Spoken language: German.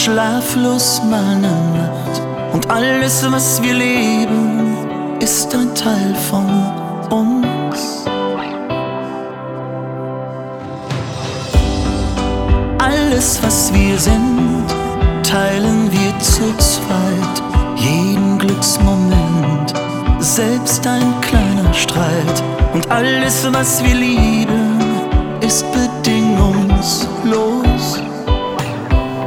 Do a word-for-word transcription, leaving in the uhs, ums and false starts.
schlaflos mal ne Nacht. Und alles, was wir leben, ist ein Teil von uns. Alles, was wir sind, teilen wir zu zweit. Jeden Glücksmoment, selbst ein kleiner Streit. Und alles, was wir lieben, ist bedingungslos.